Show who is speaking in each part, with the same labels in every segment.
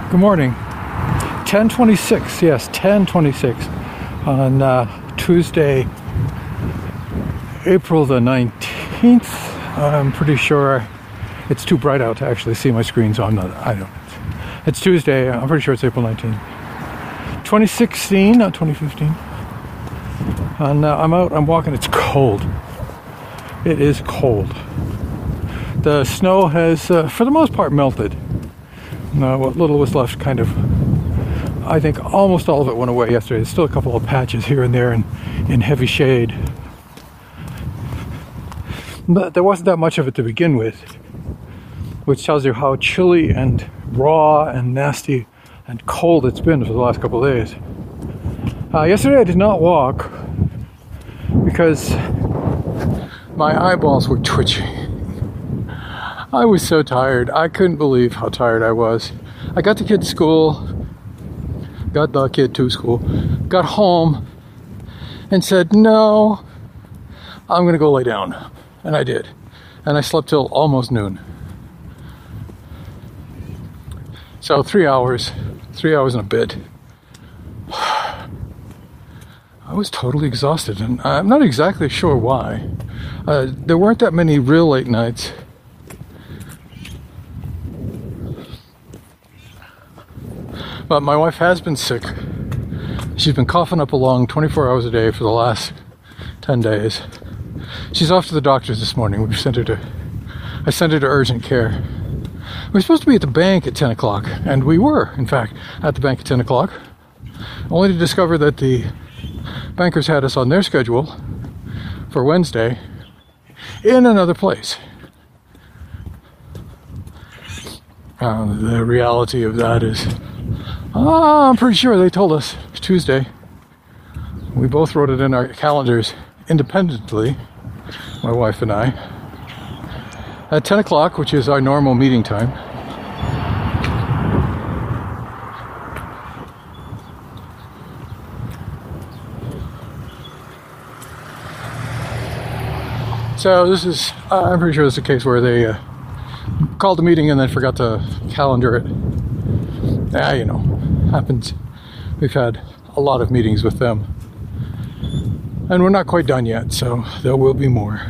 Speaker 1: Good morning. 10:26, yes, 10:26 on Tuesday, April the 19th. I'm pretty sure it's too bright out to actually see my screen, so I don't. It's Tuesday, I'm pretty sure it's April 19th. 2016, not 2015. And I'm out, I'm walking, it's cold. It is cold. The snow has, for the most part, melted. What little was left kind of, I think almost all of it went away yesterday. There's still a couple of patches here and there in heavy shade. But there wasn't that much of it to begin with, which tells you how chilly and raw and nasty and cold it's been for the last couple of days. Yesterday I did not walk because my eyeballs were twitching. I was so tired. I couldn't believe how tired I was. I got the kid to school, got home and said, no, I'm going to go lay down. And I did. And I slept till almost noon. So 3 hours and a bit. I was totally exhausted, and I'm not exactly sure why. There weren't that many real late nights. But my wife has been sick. She's been coughing up a lung 24 hours a day for the last 10 days. She's off to the doctor's this morning. I sent her to urgent care. We were supposed to be at the bank at 10 o'clock, and we were, in fact, at the bank at 10 o'clock, only to discover that the bankers had us on their schedule for Wednesday in another place. The reality of that is, I'm pretty sure they told us Tuesday. We both wrote it in our calendars independently, my wife and I, at 10 o'clock, which is our normal meeting time. So this is, I'm pretty sure this is a case where they called the meeting and then forgot to calendar it. Happens. We've had a lot of meetings with them. And we're not quite done yet, so there will be more.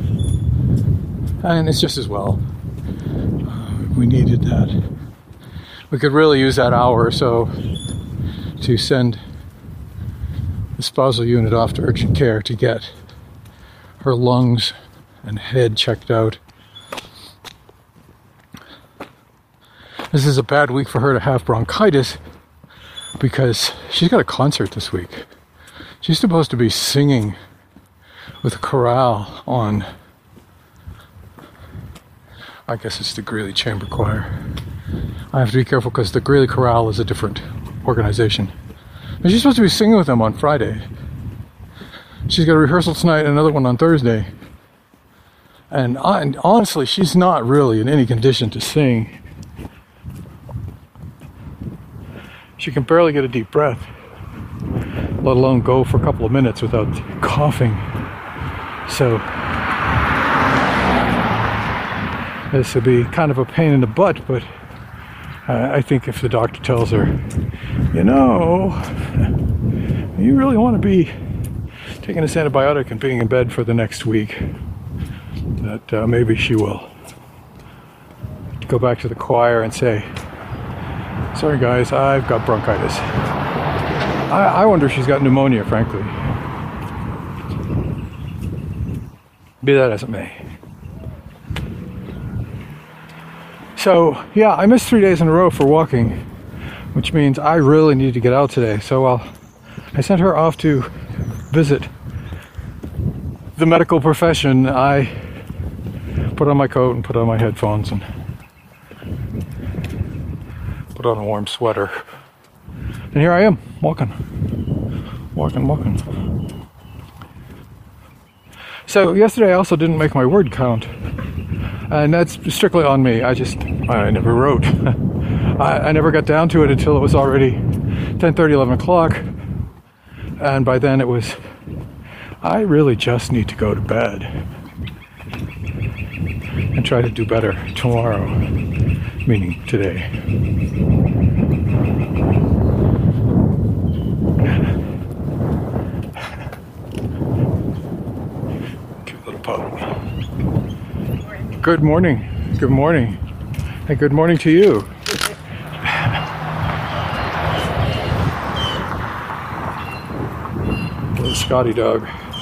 Speaker 1: And it's just as well. We needed that. We could really use that hour or so to send the spousal unit off to urgent care to get her lungs and head checked out. This is a bad week for her to have bronchitis because she's got a concert this week. She's supposed to be singing with a chorale on, I guess it's the Greeley Chamber Choir. I have to be careful because the Greeley Chorale is a different organization. But she's supposed to be singing with them on Friday. She's got a rehearsal tonight and another one on Thursday. And honestly, she's not really in any condition to sing. She can barely get a deep breath, let alone go for a couple of minutes without coughing. So this would be kind of a pain in the butt, but I think if the doctor tells her, you really want to be taking this antibiotic and being in bed for the next week, that maybe she will go back to the choir and say, sorry guys, I've got bronchitis. I wonder if she's got pneumonia, frankly. Be that as it may. So, yeah, I missed 3 days in a row for walking, which means I really need to get out today. So I sent her off to visit the medical profession. I put on my coat and put on my headphones and put on a warm sweater. And here I am, walking. So yesterday I also didn't make my word count. And that's strictly on me. I never wrote. I never got down to it until it was already 10:30, 11 o'clock. And by then it was, I really just need to go to bed and try to do better tomorrow, meaning today. Good morning. Good morning. And good morning to you. Little Scotty dog.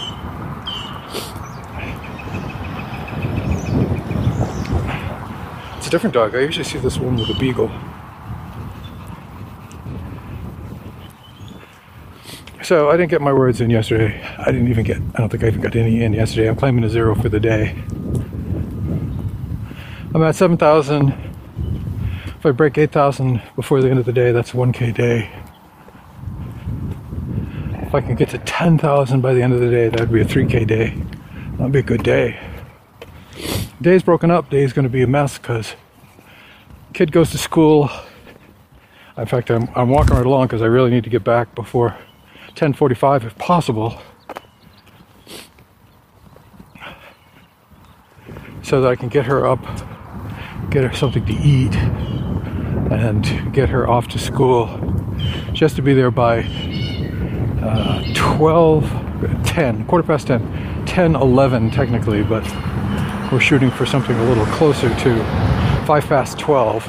Speaker 1: It's a different dog. I usually see this one with a beagle. So I didn't get my words in yesterday. I don't think I even got any in yesterday. I'm claiming a 0 for the day. I'm at 7,000. If I break 8,000 before the end of the day, that's a 1K day. If I can get to 10,000 by the end of the day, that'd be a 3K day. That'd be a good day. Day's broken up. Day's going to be a mess because kid goes to school. In fact, I'm walking right along because I really need to get back before 10:45 if possible, so that I can get her up, get her something to eat, and get her off to school. She has to be there by 10, 11 technically, but we're shooting for something a little closer to 12.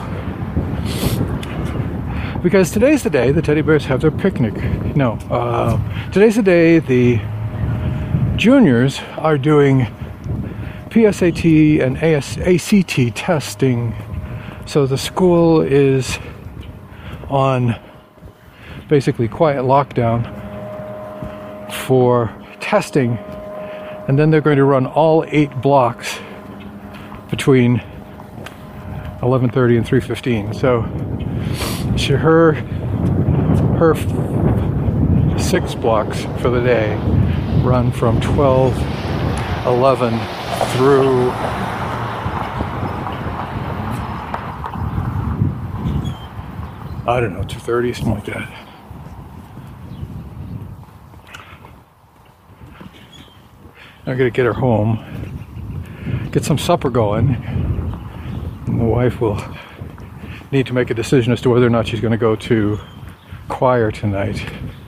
Speaker 1: Because today's the day the teddy bears have their picnic. Today's the day the juniors are doing PSAT and ACT testing. So the school is on basically quiet lockdown for testing. And then they're going to run all 8 blocks between 11:30 and 3:15. So her 6 blocks for the day run from 12:11 through I don't know, 2:30, something like that. I'm gonna get her home, get some supper going, and the wife will need to make a decision as to whether or not she's going to go to choir tonight.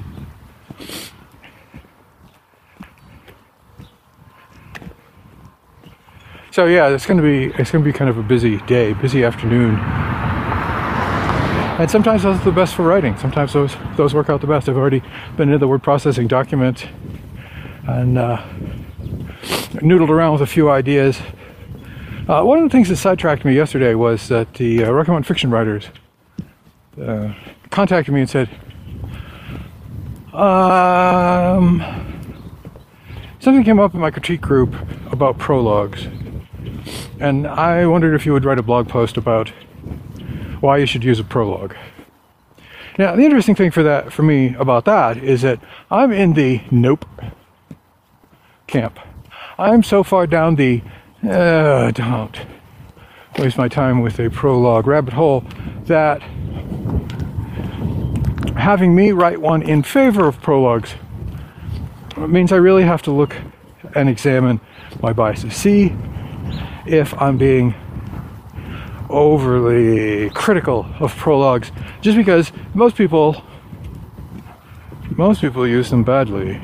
Speaker 1: So yeah, it's going to be kind of a busy day, busy afternoon. And sometimes those are the best for writing. Sometimes those work out the best. I've already been into the word processing document and noodled around with a few ideas. One of the things that sidetracked me yesterday was that the Recommend Fiction writers contacted me and said, something came up in my critique group about prologues, and I wondered if you would write a blog post about why you should use a prologue. Now, the interesting thing for me about that is that I'm in the nope camp. I'm so far down the don't waste my time with a prologue rabbit hole that having me write one in favor of prologues means I really have to look and examine my biases. See if I'm being overly critical of prologues just because most people use them badly.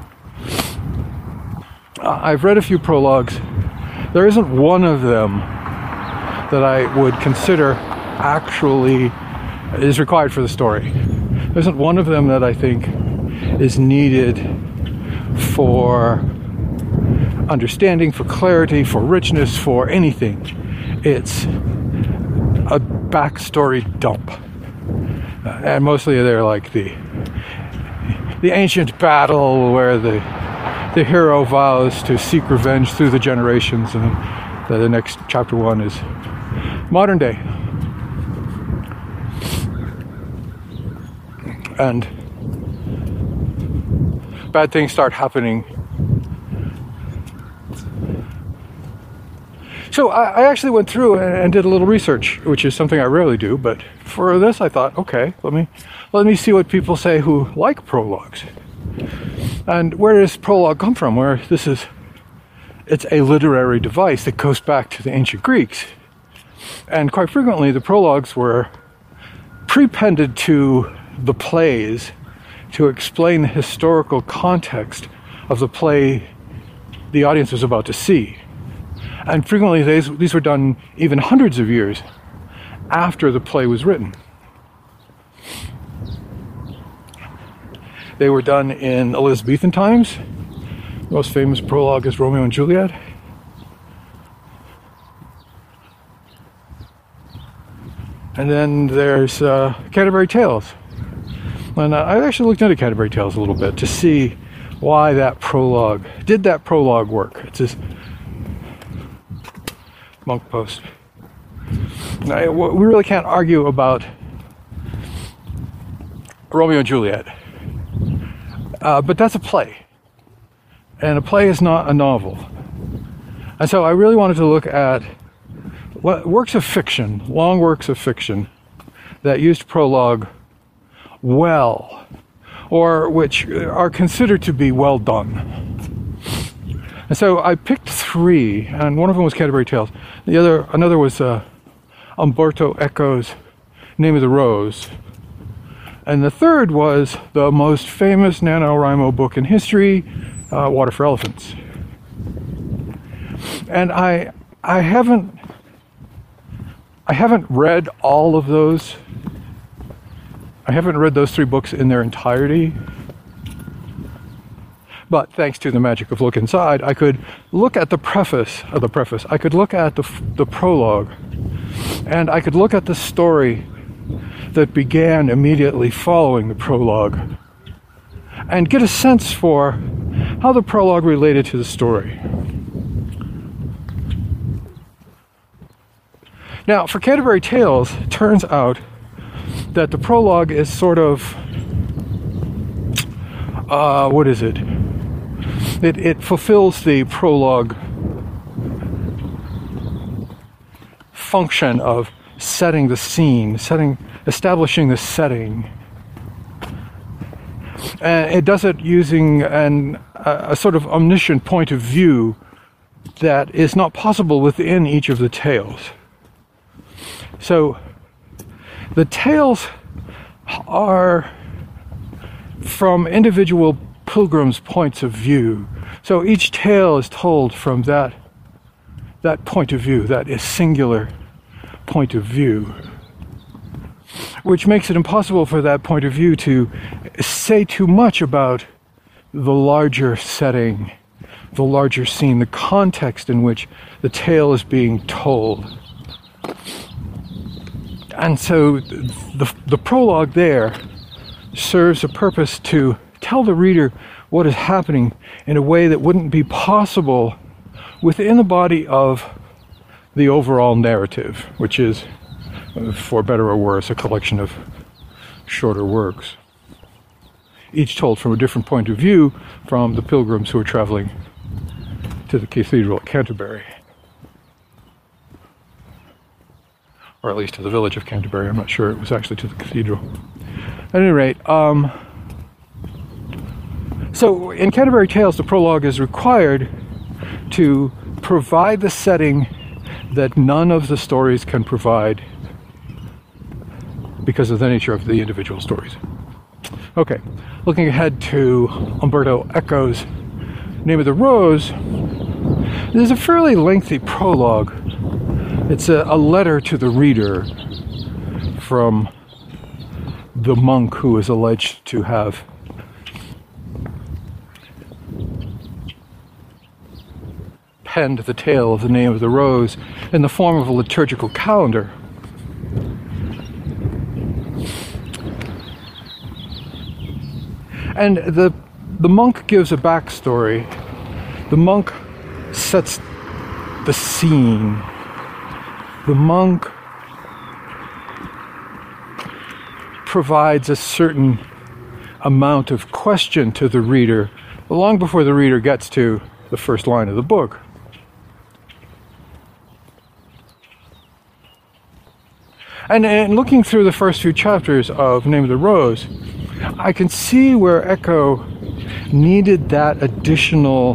Speaker 1: I've read a few prologues. There isn't one of them that I would consider actually is required for the story. There isn't one of them that I think is needed for understanding, for clarity, for richness, for anything. It's a backstory dump. And mostly they're like the ancient battle where the hero vows to seek revenge through the generations, and the next chapter 1 is modern day. And bad things start happening. So I actually went through and did a little research, which is something I rarely do, but for this I thought, okay, let me see what people say who like prologues. And where does prologue come from? It's a literary device that goes back to the ancient Greeks. And quite frequently the prologues were prepended to the plays to explain the historical context of the play the audience was about to see. And frequently these were done even hundreds of years after the play was written. They were done in Elizabethan times. The most famous prologue is Romeo and Juliet. And then there's Canterbury Tales. And I actually looked into Canterbury Tales a little bit to see why that prologue work. It's this monk post. Now, we really can't argue about Romeo and Juliet. But that's a play. And a play is not a novel. And so I really wanted to look at what works of fiction, long works of fiction, that used prologue well, or which are considered to be well done. And so I picked 3, and one of them was Canterbury Tales. Another was Umberto Eco's Name of the Rose. And the third was the most famous NaNoWriMo book in history, Water for Elephants. And I haven't read all of those. I haven't read those 3 books in their entirety. But thanks to the magic of Look Inside, I could look at the preface. I could look at the prologue, and I could look at the story that began immediately following the prologue, and get a sense for how the prologue related to the story. Now, for Canterbury Tales, it turns out that the prologue is sort of, It fulfills the prologue function of setting the scene, establishing the setting. And it does it using a sort of omniscient point of view that is not possible within each of the tales. So the tales are from individual pilgrims' points of view. So each tale is told from that point of view, that is singular point of view, which makes it impossible for that point of view to say too much about the larger setting, the larger scene, the context in which the tale is being told. And so the prologue there serves a purpose to tell the reader what is happening in a way that wouldn't be possible within the body of the overall narrative, which is, for better or worse, a collection of shorter works, each told from a different point of view from the pilgrims who are traveling to the cathedral at Canterbury. Or at least to the village of Canterbury. I'm not sure it was actually to the cathedral. At any rate, so in Canterbury Tales, the prologue is required to provide the setting that none of the stories can provide because of the nature of the individual stories. Okay, looking ahead to Umberto Eco's Name of the Rose, there's a fairly lengthy prologue. It's a letter to the reader from the monk who is alleged to have penned the tale of the Name of the Rose in the form of a liturgical calendar. And the monk gives a backstory. The monk sets the scene. The monk provides a certain amount of question to the reader long before the reader gets to the first line of the book. And in looking through the first few chapters of Name of the Rose, I can see where Eco needed that additional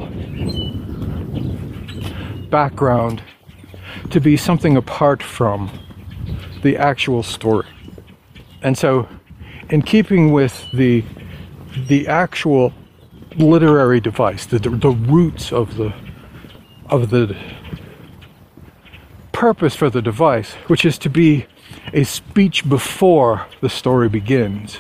Speaker 1: background to be something apart from the actual story. And so, in keeping with the actual literary device, the roots of the purpose for the device, which is to be a speech before the story begins.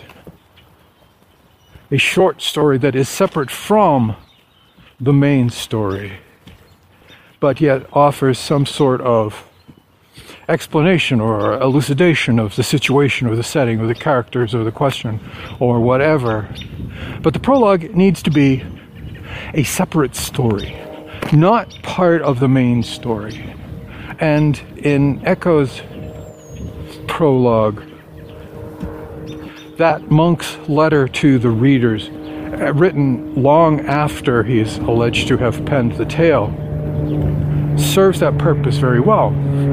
Speaker 1: A short story that is separate from the main story, but yet offers some sort of explanation or elucidation of the situation or the setting or the characters or the question or whatever. But the prologue needs to be a separate story, not part of the main story. And in Eco's prologue, that monk's letter to the readers, written long after he is alleged to have penned the tale, serves that purpose very well.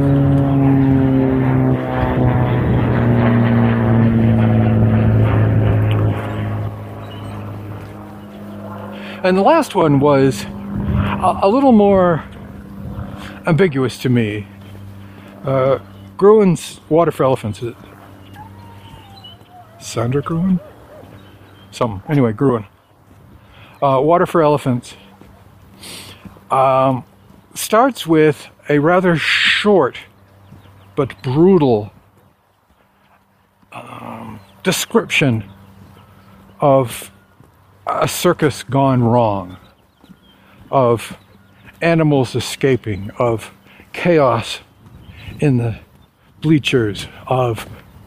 Speaker 1: And the last one was a little more ambiguous to me. Gruen's Water for Elephants. Sandra Gruen? Anyway, Gruen. Water for Elephants starts with a rather short but brutal description of a circus gone wrong, of animals escaping, of chaos in the bleachers, of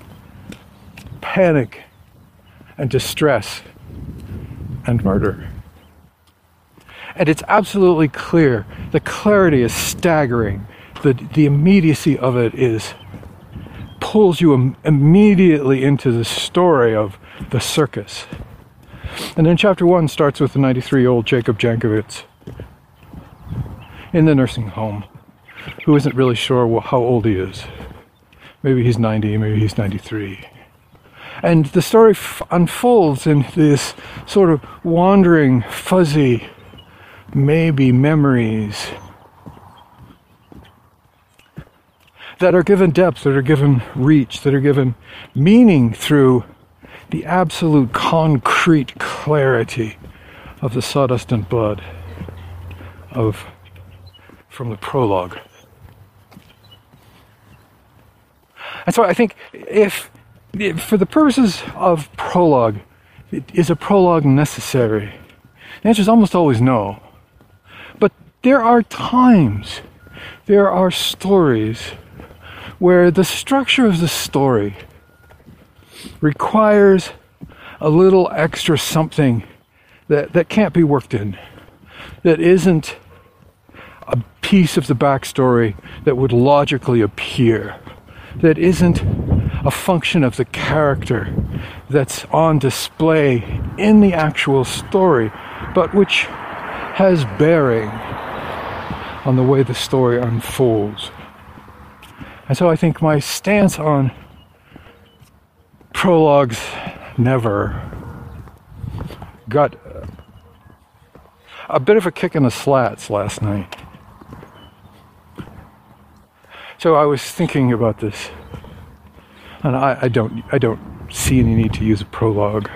Speaker 1: panic and distress and murder. And it's absolutely clear. The clarity is staggering. The immediacy of it pulls you immediately into the story of the circus. And then chapter 1 starts with the 93-year-old Jacob Jankovich in the nursing home, who isn't really sure how old he is. Maybe he's 90, maybe he's 93. And the story unfolds in this sort of wandering, fuzzy, maybe memories that are given depth, that are given reach, that are given meaning through the absolute concrete clarity of the Sawdust and Blood from the prologue. And so I think if for the purposes of prologue, is a prologue necessary? The answer is almost always no. But there are times, there are stories where the structure of the story requires a little extra something that can't be worked in, that isn't a piece of the backstory that would logically appear, that isn't a function of the character that's on display in the actual story, but which has bearing on the way the story unfolds. And so I think my stance on prologues never got a bit of a kick in the slats last night. So I was thinking about this, and I don't see any need to use a prologue.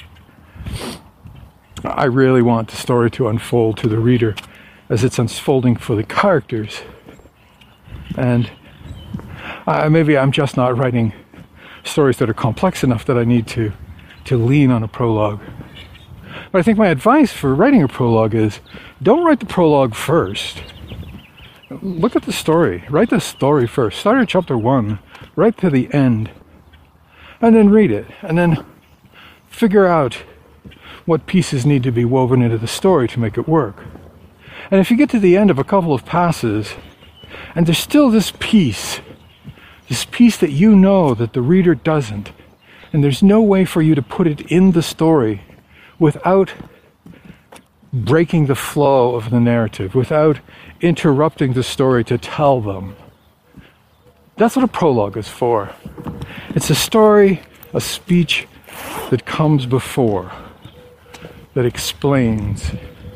Speaker 1: I really want the story to unfold to the reader as it's unfolding for the characters. And maybe I'm just not writing stories that are complex enough that I need to lean on a prologue. But I think my advice for writing a prologue is, don't write the prologue first. Look at the story. Write the story first. Start at chapter 1, right to the end, and then read it. And then figure out what pieces need to be woven into the story to make it work. And if you get to the end of a couple of passes, and there's still this piece that you know that the reader doesn't, and there's no way for you to put it in the story without breaking the flow of the narrative, without interrupting the story to tell them. That's what a prologue is for. It's a story, a speech that comes before, that explains,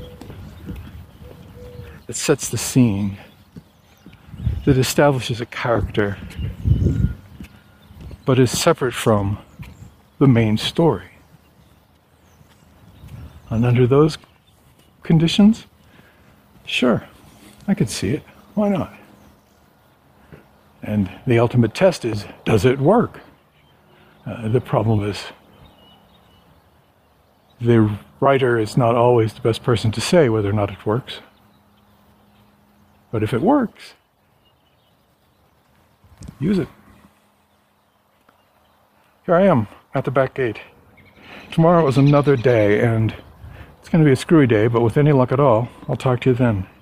Speaker 1: that sets the scene, that establishes a character, but is separate from the main story. And under those conditions, sure, I could see it. Why not? And the ultimate test is, does it work? The problem is the writer is not always the best person to say whether or not it works. But if it works, use it. Here I am at the back gate. Tomorrow is another day, and it's going to be a screwy day, but with any luck at all, I'll talk to you then.